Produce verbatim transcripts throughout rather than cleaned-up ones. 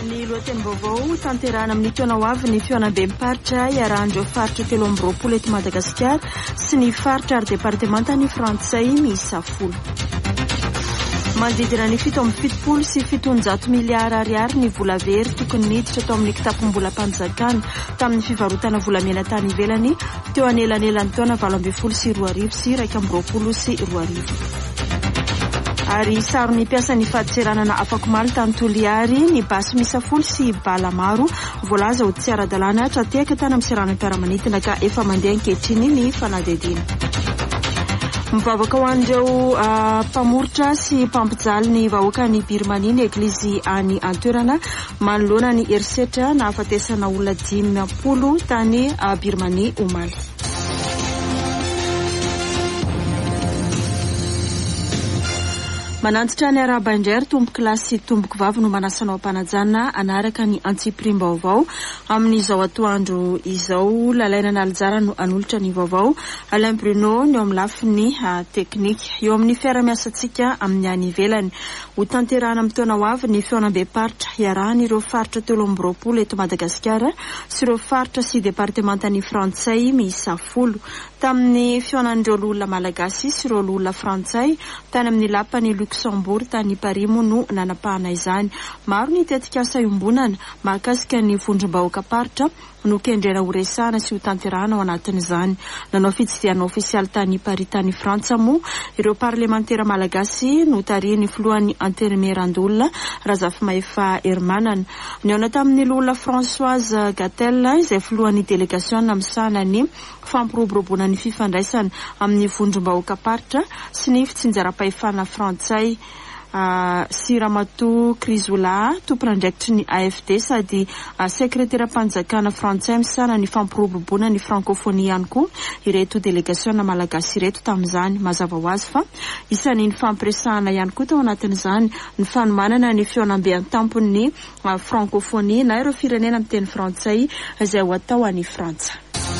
Ny lohateny vaovao tanterana amin'ny taona ho avy ny fioanam-be miparitra iarahan'ireo faritra telo amby roapolo eto Madagasikara sy ny faritra ara-departementany frantsay miisa folo. Manodidina ny fito amby fitopolo sy fitonjato miliara ariary ny vola very tokony niditra tao amin'ny kitapom-bola mpanjakana tamin'ny fivarotana volamena tany ivelany teo anelanelan'ny taona valo amby folo sy roa arivo sy iraika amby roapolo sy roa arivo. Ary saro ny piasa ny faditseranana afako maly tany Toliary ny basy misafolo sy bala maro voalaza ho tsy ara-dalàna trateka tany amin'ny seranam-piaramanidina ka efa mandeha ankehitriny ny fanadihadiana. Mivavaka ho an'ireo mpamoritra sy mpampijaly ny vahoaka ny Birmanie ny eglizy any antoerana manoloana ny herisetra na afatesana olona dimampolo tany Birmanie omaly. Manantitra ny araba indray tomboky lahy sy tomboky vavy no manasanao ampanajana anaraka ny antsipirim-baovao amin'izao atoandro izao. Lalaina Nalijara no anolotra ny vaovao, Alain Bruno ny eo amin'ny lafiny teknika. Eo amin'ny fiara-miasantsika amin'ny any ivelany ho tanterana amin'ny taona ho avy ny fioanam-be paritra iarahany ireo faritra telo amby roapolo eto Madagasikara sy ireo faritra sy departementany frantsay miisa folo. Tamin'ny fioanan'ireo olona malagasy sy ireo olona frantsay tany amin'ny lapany Luxembourg tany Parimo no nanapahana izany. Maro ny tetika asa iombonana mahakasika ny vondrom-bahoaka paritra no kendrena ho resahana sy ho tanterahana ao anatin'izany. Nanao fitsidiana ofisialy tany Paris tany Frantsa moa ireo parlementera malagasy no tarihiny filohan'ny anterimerandolona Razafy Hermanana. Ny aona tamin'ny lola Françoise Gatel izay filohan'ny délégation namsana ny fampiroboroboana ny fifandraisana amin'ny vondrom-bahoaka paritra sy ny fitsinjaram-pahefana frantsay. Uh, sy Ramatoa Krizola tompon'andraikitry ny A F D sady uh, sekretera mpanjakana frantsay misana ny fampiroboroboana ny francophonie ihany koa ireto délégation na malagasy ireto tamin'izany. Mazava ho azy fa isan'ny ny fampiresahana ihany koa tao anatin'izany ny fanomanana ny fioanam-be an-tampony uh, francophonie na ireo firenena amin'ny teny frantsay izay ho atao any Frantsa.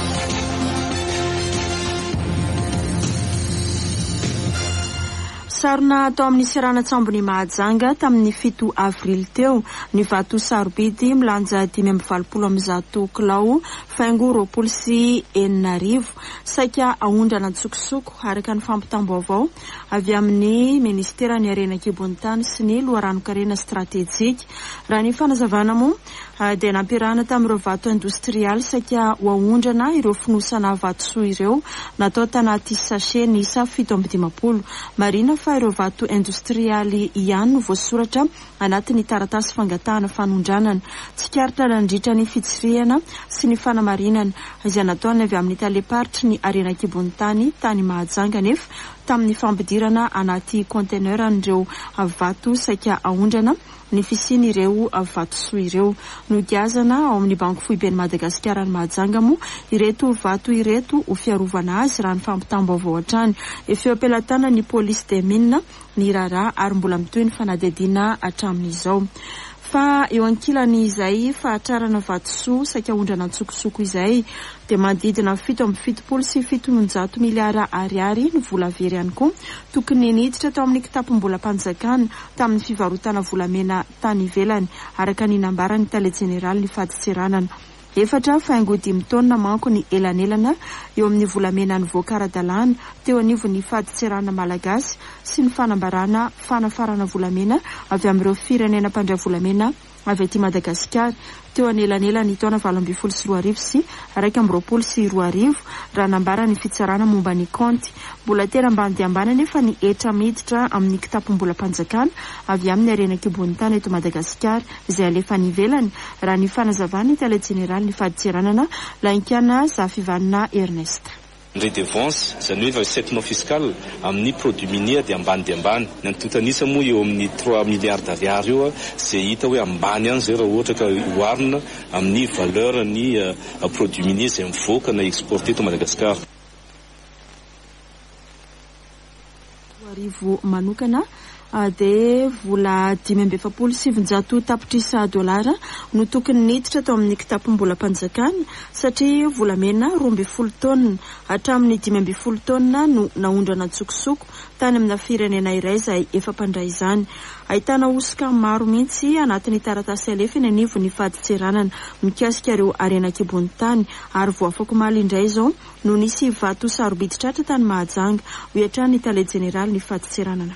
Sarona atao amin'ny seranatsambo ny Mahajanga tamin'ny fito avrily teo ny vato sarobidy milanja dimy amby valopolo amby zato kilao faingo roapolo sy enina arivo saika aondrana tsokosoko araka ny fampitambo avao avy amin'ny ministera ny arenan-kibonitany sy ny loharanokarena stratégique. Raha ny fanazavana moa dia nampirana tamin'ireo vato industrialy saika ho aondrana ireo finosana vatosoa ireo natao tanaty sachet ny isa fito amby dimapolo. Marina fa ireo vato industrialy ihany no voasoratra anatin'ny taratasy fangatahana fanondranana tsikaritra nandritra ny fitsirihana sy ny fanamarinana izay nataony avy amin'ny taleparitry ny arenan-kibonitany tany Mahajanga nefa tamin'ny fampidirana anaty conteneur an'ireo vato saika aondrana ny fisiny ireo vatosoa ireo. Nodiazana ao amin'ny banky foiben'ny Madagasikara ny Mahajanga moa ireto vato ireto ho fiarovana azy raha ny fampitambo avao hatrany. Efa ampelatana ny police des mines ny rara ary mbola mitohy ny fanadihadiana hatramin'izao. Fa eo ankilany izay fahatrarana vatosoa saika aondrana tsokosoko izay dia manodidina fito amby fitopolo sy fitonjato miliara ariary ny vola very ihany koa tokony niditra tao amin'ny kitapom-bola mpanjakana tamin'ny fivarotana volamena tany ivelany araka ny nambarany tale jeneraly ny faditseranana. Efatra faingo dimy taona manko ny elanelana eo amin'ny volamena ny voakaradalàna teo anivo ny faditserana malagasy sy ny fanambarana fanafarana volamena avy amin'ireo firenena mpandray volamena avy aty Madagasikara teo anelanela ny taona valo amby folo sy roa arivo sy araika amby roapolo sy roa arivo raha nambara ny fitsarana momba ny konty. Mbola tena ambany dia ambany nefa ny etra miditra amin'ny kitapom-bola mpanjakana avy amin'ny arenan-kibonitany eto Madagasikara izay alefa ny ivelany raha ny fanazavany tale jeneraly ny faditseranana Lainkiana Zafivanina Ernest. Redevance izany hoe vasetinao fiskal amin'ny produit minier dia ambany dia ambany. Ny antotanisa moa eo amin'ny trois milliards d'ariary eo izay hita hoe ambany ihany zay raha ohatra ka oharina amin'ny valeur ny produit minier izay mivoaka na exporté eto Madagasikara. Arivo manokana dia vola dimy amby efapolo sivinjato tapitrisa dolara no tokony niditra tao amin'ny kitapom-bolam-panjakana satria volamena roa amby folo taonina hatramin'ny dimy amby folo taonina no naondrana tsokosoko tany amina firenena iray izay efa mpandray izany. Ahitana osika maro mihitsy anatin'ny taratasy alefa eny anivo ny faditseranana mikasika ireo arenan-kibon'ny tany ary voafako maly indray izao no nisy vato sarobidy tratra tany Mahajanga hoetrany tale jeneraly ny faditseranana.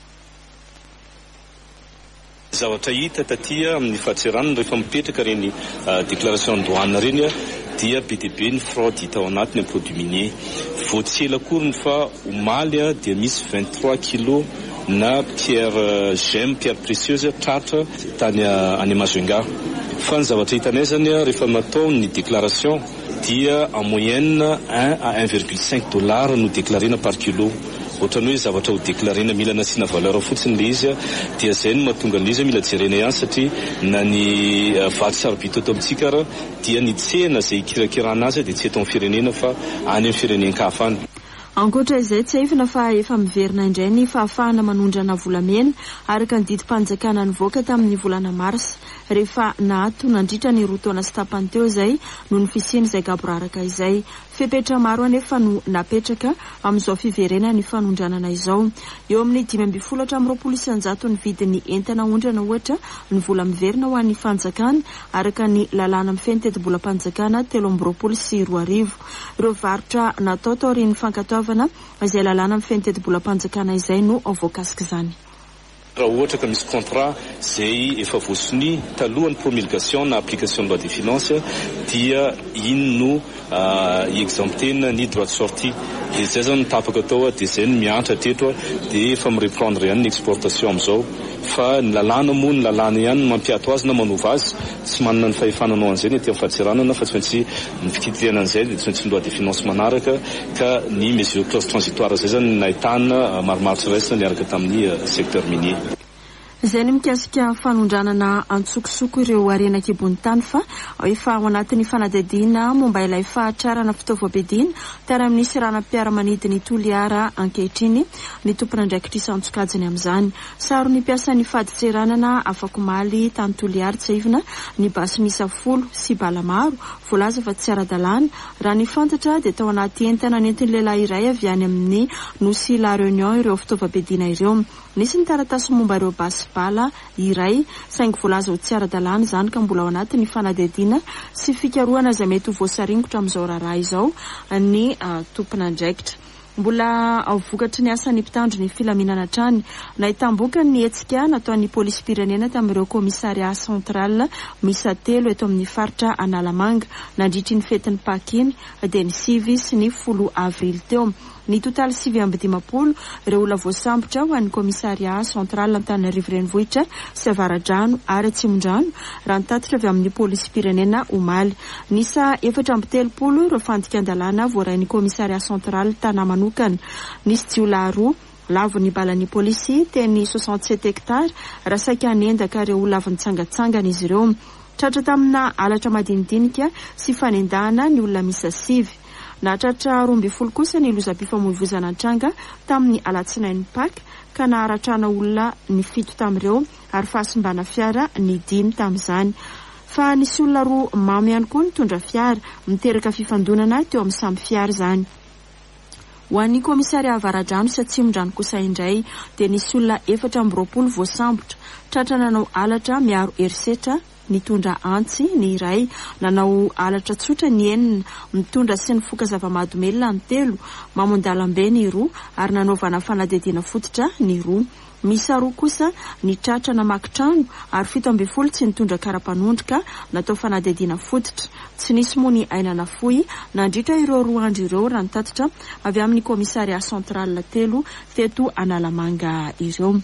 Zavatra hita tatia amin'ny faditseranana rehefa mipetraka reny déclaration douane reny dia be dia be ny fraude hita ao anatiny ny produit minier. Voatsela akoriny fa omaly dia misy vingt-trois kilos na pierre gemme, pierre précieuse tratra tany any Majunga. Fa ny zavatra hitanay zany rehefa natao ny déclaration dia en moyenne un à un virgule cinq dollars no déclarena par kilo. Ohatrany hoe zavatra ho déclarena mila nasiana valeur fotsiny le izy dia zay no mahatonga an'izy mila jerena ihany satria na ny vato sarobidy ato amintsika ara dia ny tsena izay kirakirana azy dia tsy eto amin'ny firenena fa any amin'ny firenen-kafa any. Ankoatra izay tsy haifina fa efa miverina indray ny fahafahana manondrana volamena araka ny didim-panjakana nivoaka tamin'ny volana Mars rehefa nahato nandritra ny roa taona sy tapany teo izay no ny fisiany izay gaboraraka izay. Fepetra maro anefa no napetraka amin'izao fiverena ny fanondranana izao. Eo amin'ny dimy amby folo hatramin'ny roapolo isanjato ny vidin'ny entana ondrana ohatra ny vola miverina ho an'ny fanjakana araka ny lalàna mifeny teti-bolam-panjakana telo amby roapolo sy roa arivo. Ireo varotra natao tao aorian'ny fankatoavana izay lalàna mifeny teti-bolam-panjakana izay no voakasika izany. Raha ohatra ka misy contrat zay efa voasony talohan'ny promulgation na application loi des finances dia iny no exemptena ny droit de sortie. Dia zay zany tapaka atao dia zay no miantra teto dia efa mireprendre ihany ny exportation amin'izao. Fa ny lalàna moa ny lalàna ihany mampiato azy na manova azy tsy manana ny fahefananao an'izay ny aty amin'ny faditseranana fa tsy maintsy ny fikitiana an'izay dia tsy maintsy ny loi des finances manaraka ka ny mesures clause transitoire zay zany nahitana maromaro tsiraisina niaraka tamin'ny secteur minier. Izay ny mikasika fanondranana antsokosoko ireo arenan-kibon'ny tany fa efa ao anatin'ny fanadihadiana momba ilay fahatrarana fitaovam-piadiana tara-minisy ranam-piaramanidiny Toliara ankehitriny ny tompon'andraikitra antsokajiny amin'izany. Saro ny mpiasan'ny faditseranana afaka maly tany Toliara tsy haivina ny basy misa folo sy bala maro voalaza fa tsy ara-dalàna raha ny fantatra dia tao anaty entana nentin'ny lehilahy iray avy any amin'ny nosy La Réunion ireo fitaovam-piadiana ireo. Nisy ny taratasy momba ireo basy bala iray saingy voalaza ho tsy ara-dalàna izany ka mbola ao anatin'ny fanadihadiana sy fikarohana izay mety ho voasaringotra amin'izao raharaha izao ny tompon'andraikitra. Mbola ao vokatry ny asan'ny mpitandro ny filaminana trany nahitam-boka ny hetsika nataon'ny polisy pirenena tamin'ireo komisaria central misa telo eto amin'ny faritra Analamanga nandritry ny fetin'ny Pakiny dia ny sivy sy ny folo avrily teo. Ny totaly sivy amby dimapolo ireo olona voasambotra ho an'ny komisaria central Antananarivo renivohitra sy Avaradrano ary Atsimondrano raha nitatitra avy amin'ny polisy pirenena omaly. Nisa efatra amby telopolo ireo fandikan-dalàna voarain'ny komisaria central Tana manokana. Nisy jiolahy roa lavo ny balan'ny polisy teny soixante-sept hectares raha saika anendaka ireo olona avy nitsangatsangana izy ireo. Tratra tamina alatra madinidinika sy fanendahana ny olona misa sivy. Nahatratra roa amby folo kosa ny lozam-pifamoivoizana an-tranga tamin'ny alatsinain'ny Pâques ka naharatrana olona ny fito tamin'ireo ary fahasimbana fiara ny dimy tamin'izany. Fa nisy olona roa mamy ihany koa nitondra fiara miteraka fifandonana teo amin'ny samby fiara izany. Ho an'ny komisaria Avaradrano sy Atsimondrano kosa indray dia nisy olona efatra amby roapolo voasambotra tratra nanao alatra miaro herisetra nitondra antsy ny iray, nanao alatra tsotra ny enina, mitondra sy nifoka zava-mahadomelona ny telo, mamondalam-be ny roa ary nanaovana fanadihadiana fototra ny roa. Misy roa kosa ny tratra namaky trano ary fito amby folo tsy nitondra karapanondroka natao fanadihadiana fototra. Tsy nisy moa ny ainana fohy nandritra ireo roa andro ireo raha nitatitra avy amin'ny komisaria central telo teto Analamanga ireo.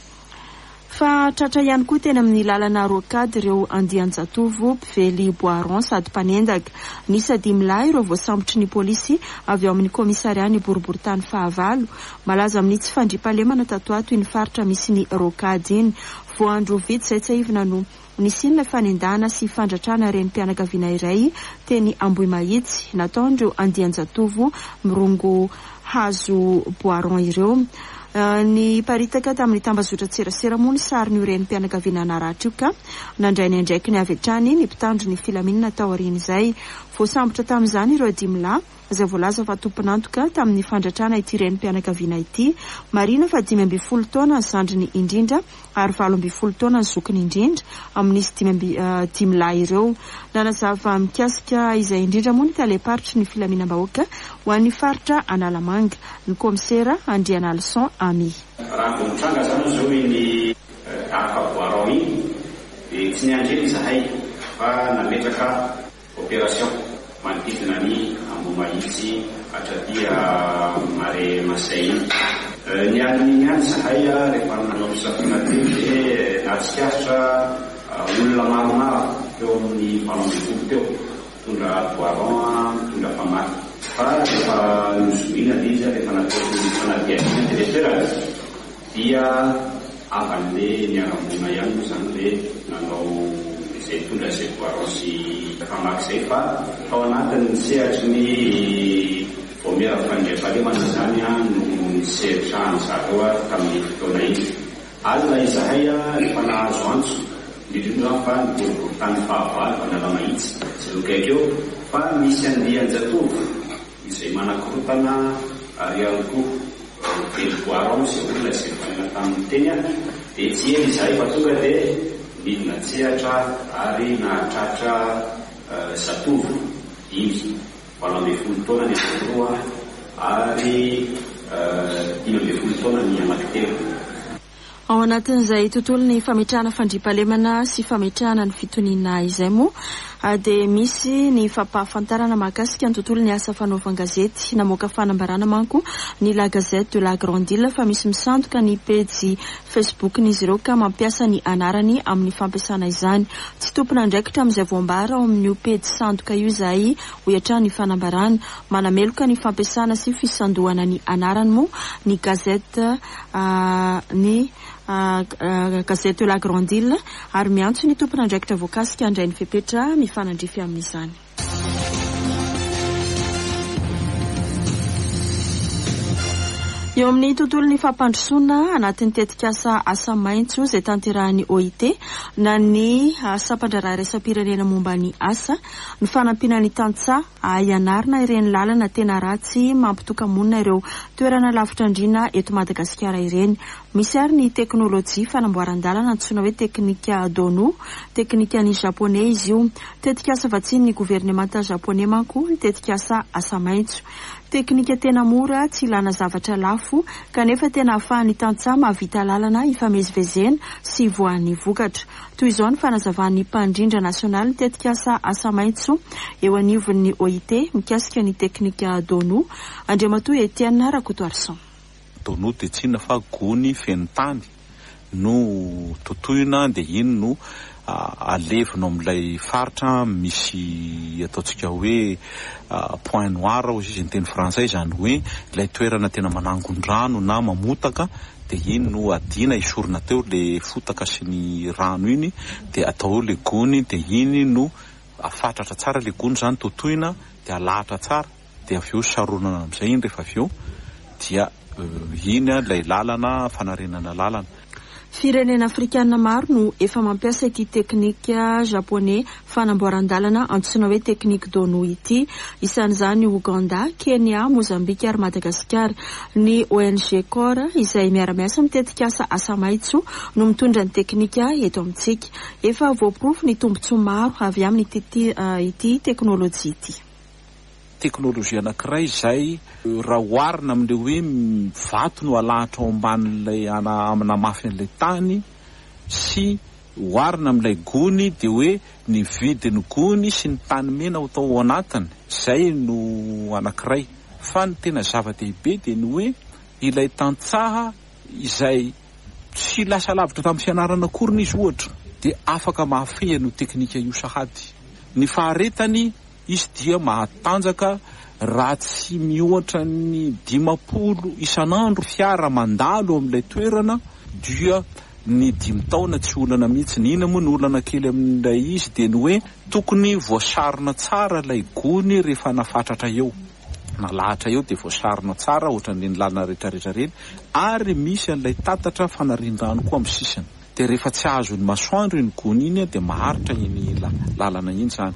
Fa tratra ihany koa tena amin'ny lalana rokady ireo andian-jatovo mpively Boaron sady mpanendaka. Nisy dimy lahy ireo voasambotry ny polisy avy ao amin'ny komisaria ny boriboritany fahavalo, malaza amin'ny tsy fandriampahalemana tato ato ny faritra misy ny rokady iny. Voandro vitsy izay tsy haivina no nisinona fanendahana sy fandratrana renim-pianakaviana iray teny Ambohimahitsy nataon'ireo andian-jatovo mirongo hazo Boaron ireo. ny paritaka tamin'ny tambazotra tserasera moa ny sariny ireny mpianakaviana naratra io ka nandray ny andraiky ny avy hatrany ny mpitandro ny filaminana tao aoriana izay voasambotra tamin'izany ireo dimila izay voalaza fa tomponantoka tamin'ny fandratrana ity ireny mpianakaviana ity marina fa dimy amby folo taona ny zandriny indrindra ary valo amby folo taona ny zokiny indrindra amin'izy dimy amby uh, dimila ireo nanazava mikasika izay indrindra moa ny taleparitry ny filaminam-bahoaka ho an'ny faritra Analamanga ny komisera Andriana Leson Ami. Raha vomitranga zany zao ny akaboarao iny dia tsy niandreny izahay fa nametraka opération manodidina ny Ambomahitsy hatradia Mare Masay iny. Ny aniny ihany izahay rehefa nanao fisafiana teny dia nahatsikaritra olona maromaro teo amin'ny valo amby folo teo tondra boaron tondra famaky fa rehefa nozoina dia izy rehefa natao fanadiadiana dia leterana dia avan'le niarambona ihany moa zany le nanao izay tondra izay boaron sy famaky izay fa tao anatin'ny sehatry ny vomera fandriafalemana zany a no nisehatrany zareo tamin'ny fotoana iny. Alina izahay rehefa nahazo antso indrindra fa niboribory tany fahavalo Analamahitsy sy lokaiky eo fa misy andian-jatovo izay manakorotana ary ihany koa telo boaron sy olona izay fanena tamin'ny teny a dia tsy ela izahay fa tonga dia midina tsehatra ary nahatratra zatovo dimy valo amby folo taona ny anakoroa ary dimy amby folo taona ny anankitelo. Ao anatin'izay tontolo ny fametrahana fandriampahalemana sy fametrahana ny fitoniana izay moa dia misy ny fampahafantarana mahakasika ny tontolo ny asa fanaovan-gazety namoaka fanambarana manko ny La Gazette de la Grande Île fa misy misantoka ny pejy Facebook n'izy ireo ka mampiasa ny anarany amin'ny fampiasana izany. Tsy tompona ndraikitra amin'izay voambara ao amin'io pejy sandoka io izay ho hiatrany fanambarana manameloka ny fampiasana sy fisandohana ny anarany moa ny gazette ny Uh, uh, Gazette de la Grande Île ary miantso ny tompona andraikitra voakasika andray ny fepetra mifanandrify amin'izany. Eo amin'ny tontolon'ny fampandrosoana anatin'ny tetikasa asa maitso izay tanterahan'ny O I T na ny sampandraraha raisam-pirenena momba ny asa ny fanampiana ny tantsaha ianarana ireny lalana tena ratsy mampitoka-monina ireo toerana lavitra andrina eto Madagasikara ireny. Misy ary ny teknôlôjia fanamboaran-dalana antsoina hoe teknika Dono, teknika ny japonais izy io. Tetikasa vatsiny ny gouvernemanta japonais manko ny tetikasa asa maitso. Teknika tena mora tsy ilana zavatra lafo kanefa tena ahafahan'ny tantsaha mahavita lalana ifamezivezena sy voan'ny vokatra. Toy izao ny fanazavan'ny mpandrindra nasionaly ny tetikasa asa maitso eo anivon'ny O I T mikasika ny teknika Dono. Andriamatoa Etienne Rakotoarson. Dono dia tsy inona fa gony feno tany no totoina dia iny no alevina amin'ilay faritra misy ataontsika hoe point noir hozy izy ny teny frantsay izany hoe ilay toerana tena manangon-drano na mamotaka dia iny no adina isorina teo le fotaka sy ny rano iny dia atao le gony dia iny no afatratra tsara le gony zany totoina dia alahatra tsara dia avy eo saronana amin'izay iny rehefa avy eo dia iny ilay lalana fanarenana lalana. Firenena afrikanina maro no efa mampiasa ity teknika japonais fanamboaran-dalana antsoina hoe teknika Dono ity. Isan'izany Uganda, Kenya, Mozambika ary Madagasikara. Ny O N G Cor izay miara-miasa mitetikasa asa maitso no mitondra ny teknika eto amintsika. Efa voaporofo ny tombontsoa maro avy amin'ny ity, uh, ity teknôlôjia ity. Teknôlôjia anankiray izay raha oharina amin'ilay hoe vato no alahatra ao ambanin'ilay amina mafy an'ilay tany sy oharina amin'ilay gony dia hoe ny vidiny gony sy ny tany mena ho tao ao anatiny izay no anankiray. Fa ny tena zava-dehibe dia ny hoe ilay tantsaha izay tsy lasa lavitra tamin'ny fianarana akory izy ohatra dia afaka mahafehy no teknika io sahady. Ny faharetany izy dia mahatanjaka raha tsy mihoatra ny dimapolo isan'andro fiara mandalo amin'ilay toerana dia ny dimy taona tsy olana mihitsy. Ny ina moa ny olana kely amin'ilay izy dia ny hoe tokony voasarona tsara ilay gony rehefa nafatratra eo. nalahatra eo dia voasarona tsara ohatran'ireny lalana rehetrarehetra reny, ary misy an'ilay tatatra fanarian-drano koa amin'ny sisiny. Dia rehefa tsy azo ny masoandro iny gony iny dia maharitra iny lalana iny zany.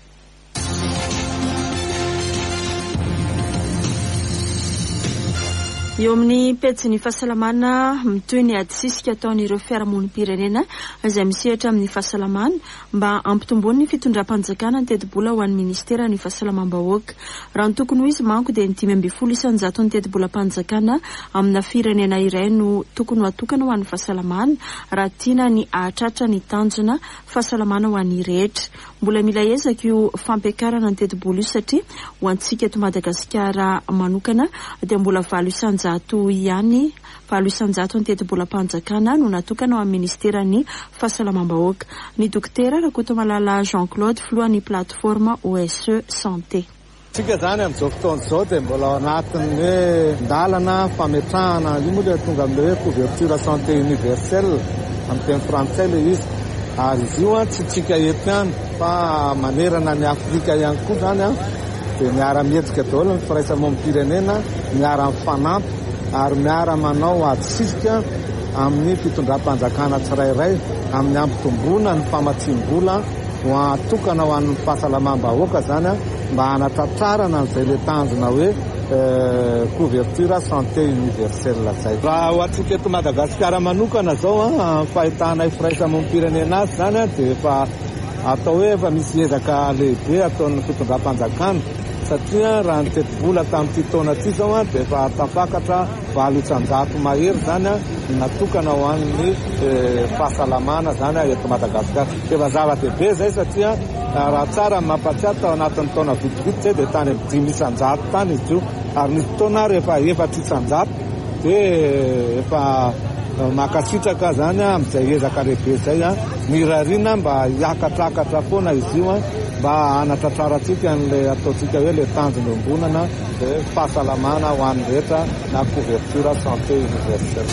Eo amin'ny pejy ny fahasalamana mitoy ny adisisika ataon'ireo fiarahamonim-pirenena izay misehatra amin'ny fahasalamana mba ampitombony ny fitondram-panjakana ny teti-bola ho an'ny ministera ny fahasalamam-bahoaka. Raha ny tokony ho izy manko dia ny dimy amby folo isanjato ny teti-bolam-panjakana amina firenena iray no tokony ho atokana ho an'ny fahasalamana raha tiana ny ahatratra ny tanjona fahasalamana ho an'ny rehetra. Mbola mila ezaka io fampiakarana ny teti-bola io satria ho antsika eto Madagasikara manokana dia mbola valo isanjato ihany valo isanjato ny teti-bolam-panjakana no natokana ao amin'ny ministera ny fahasalamam-bahoaka. Ny dokotera Rakotomalala Jean-Claude filohan'ny plateforme O S E Santé. Tsika zany amin'izao fotoana izao dia mbola ao anatin'ny hoe ndalana fametrahana io moa dia tonga amin'ilay hoe couverture santé universelle amin'ny teny frantsay ilay izy. Ary izy io tsy tsika eto ihany fa manerana ny Afrika ihany koa zany a dia miara-mihetsika daholo ny firaisamonim-pirenena, miara-mifanampy ary miara-manao adisisika amin'ny fitondram-panjakana tsirairay amin'ny ampitomboana ny famatsiam-bola ho atokana ho an'ny fahasalamam-bahoaka zany a mba hanatratrarana n'izay le tanjona hoe couverture santé universelle zay. Raha ho antsika eto Madagasikara manokana zao a fahitana firaisamonim-pirenena azy zany a dia efa atao hoe efa misy ezaka lehibe ataon'ny fitondram-panjakana satria raha ny teti-bola tamin'ity taona ity zao a dia efa tafakatra valo isanjato mahery zany a natokana ho an'ny fahasalamana zany a eto Madagasikara. Efa zava-dehibe zay satria raha tsara mampatsiahy tao anatin'ny taona vitivity zay dia tany amin'ny dimy isanjato tany izy io ary nisy taona rehefa efatra isanjato dia efa makasitraka zany a amin'izay ezaka lehibe zay a mirariana mba hiakatrakatra foana izy io a mba hanatratrarantsika n'lay ataontsika hoe le tanjona ombonana dia fahasalamana ho an'ny rehetra na couverture santé universelle.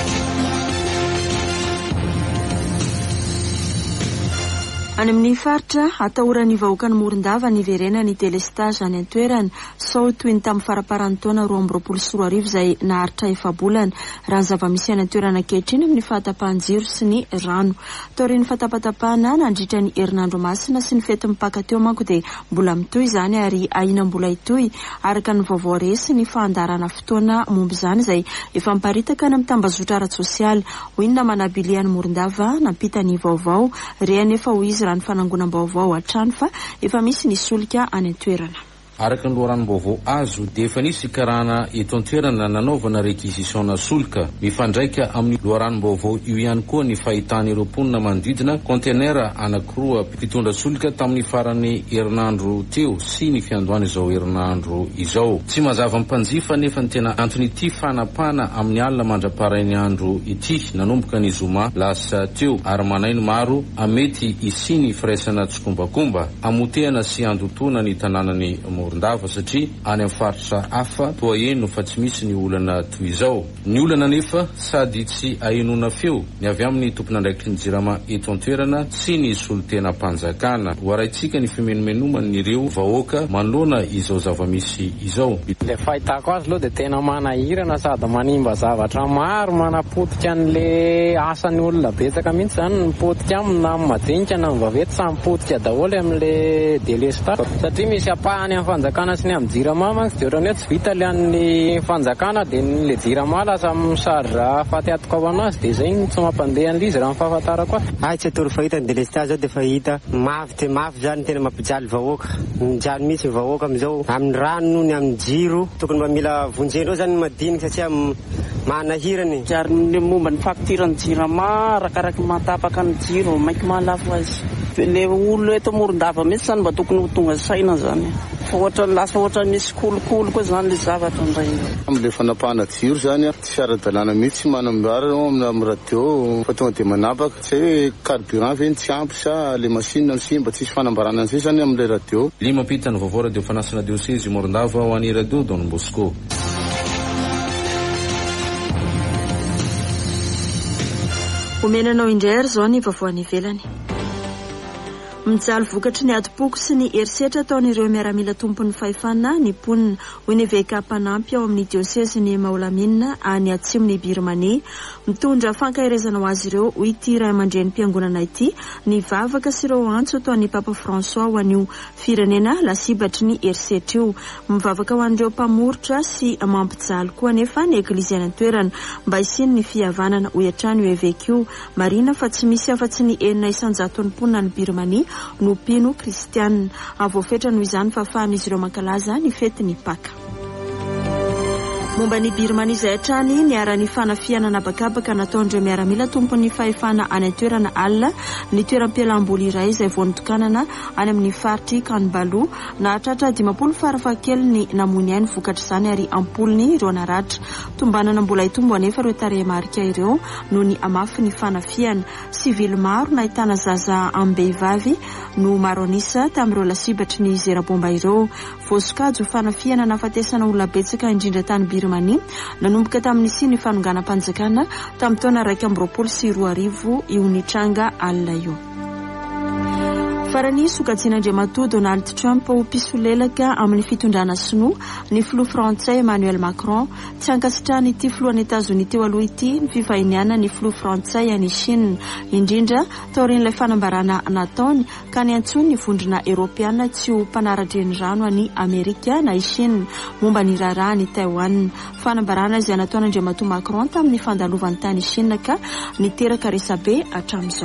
Any amin'ny faritra atahorany vahoaka ny Morondava ny verena ny délestage any an-toerana sao toy ny tamin'ny faraparan'ny taona roa amby roapolo sy roa arivo izay naharitra efa-bolana. Raha ny zava-misy any an-toerana ankehitriny amin'ny fahatapahan-jiro sy ny rano. Taorian'ny fahatapatapahana nandritra ny herinandro masina sy ny fety mipakateo manko dia mbola mitoy izany ary ahina mbola itoy araka ny vaovao resy ny fahandarana fotoana momba izany izay efa miparitaka any amin'ny tambazotra ara-tsosialy. Ho inona manabilian'ny Morondava nampita ny vaovao rehany efa ho izy raha ny fanangonam-baovao hatrany fa efa misy ny solika any an-toerana. Araka ny loharano-baovao azo dia efa nisy karana eto an-toerana nanaovana réquisition solika mifandraika amin'ny loharano-baovao io ihany koa ny fahitan'ireo mponina manodidina kontenera anankiroa mpitondra solika tamin'ny farany herinandro teo sy ny fiandohana izao herinandro izao. Tsy mazava mpanjifa nefa ny tena antony ity fanapana amin'ny alina mandraparainy andro ity nanomboka ny zoma lasa teo ary manainy maro amety isiny firaisana tsokombakomba amotehana sy andotona ny tanànany Morondava satria any amin'ny faritra hafa toa eno fa tsy misy ny olana toy izao. Ny olana nefa sady tsy ahenoana feo ny avy amin'ny tompon'andraikitry ny jirama eto an-toerana sy ny solotena-mpanjakana. Hoaraitsika ny fimenomenoman'ireo vahoaka manoloana izao zava-misy izao. Le fahitako azy aloha dia tena manahirana sady manimba zavatra maro, manapotika an'le asan'ny olona betsaka mihitsy zany mipotika aminy na madinika na mivavety samy mipotika daholo amin'le délestage satria misy apahany amin'ny fanjakana sy ny amin'ny jirama manko dia ohatrany hoe tsy vita le an'ny fanjakana dia le jirama lasa misarra fahatятока ho anazy dia zay tsy mampandeha an'izy raha ny fahafantarako azy. Ay tsy atory fahita ny délestage zao dia fahita mafy dia mafy zany tena mampijaly vahoaka mijaly mihitsy ny vahoaka amin'izao amin'ny rano ny amin'ny jiro tokony mba mila vonjendreo zany madinika satria manahirany jary ny momba ny faktirany jirama arakaraky matapaka ny jiro maiky mahalafo azy le olo eto Morondava mihitsy zany mba tokony ho tonga saina zany fa ohatra lasa ohatra misy kolokolo koa zany le zavatra ndray am'le fanapahana jiro zany tsy ara-dalàna mihitsy manamboara amin'ny radio fa tonga dia manapaka tsy hoe carburant ve ny tsy ampy sa le machine ny simba tsisy fanambarana an'izay zany amin'le radio. Lima pita ny vaovao radio fanasana diocèse Morondava ho an'ny radio Don Bosco. Omenanao indray zao ny vaovao any ivelany. mijaly vokatry ny adi-poko sy ny herisetra ataon'ireo miaramila tompon'ny fahefana ny mponina hoy ny veka mpanampy ao amin'ny diosesy ny Maolaminina any atsimon'ny Birmanie mitondra fankahirezana ho azy ireo ho ity ray aman-dren'ny mpiangonana ity ny vavaka sy ireo antso ataon'ny Papa François ho an'io firenena lasibatry ny herisetra io mivavaka ho an'ireo mpamoritra sy mampijaly koa nefa ny eglizy any an-toerana mba hisiny ny fihavanana ho hatrany io eveka io marina fa tsy misy afa-tsy ny enina isanjaton'ny mponina ny Birmanie no mpino kristianina avoafetra noho izany fa afahan'izy ireo mankalaza ny fety ny Paka. Momba ny Birmanie izay hatrany niara-ny fanafiana nabakabaka nataon'ireo miaramila tompon'ny fahefana any an-toerana alina ny toeram-pialamboly iray izay vao nitokanana any amin'ny faritry Kanbalu nahatratra dimampolo farafahakeliny ny namony ainy vokatra izany ary ampolony ireo naratra tombanana mbola hitombo anefa ireo tarehimarika ireo noho ny amafy ny fanafiana sivily maro nahitana zaza ambehivavy no maro anisa tamin'ireo lasibatry ny zerabomba ireo voasokajy ho fanafiana nafatesana olona betsaka indrindra tany Birmanie nanomboka tamin'ny siny fanonganam-panjakana tamin'ny taona raika amby roapolo sy roa arivo io nitranga alina io. Farany sokajian'Andriamatoa Donald Trump ho mpisolelaka amin'ny fitondrana sinoa ny filoha frantsay Emmanuel Macron tsy ankasitrahany ity filohan'ny États-Unis teo aloha ity ny fifahiniana ny filoha frantsay any Chine indrindra taorian'ilay fanambarana nataony ka ny antsony ny vondrona Europeana tsy ho mpanara-dreny rano any Amerika na Chine momba ny raharaha ny Taiwan fanambarana izay nataon'Andriamatoa Macron tamin'ny fandalovany tany Chine ka niteraka resabe hatramin'izao.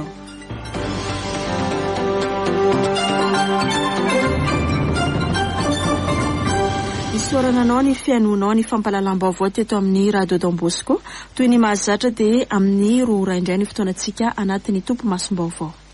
Sorananao ny fiainonao ny fampalalam-baovao teto amin'ny Radio Don Bosco toy ny mahazatra dia amin'ny roa indray ny fotoanantsika anatin'ny tompo masom-baovao.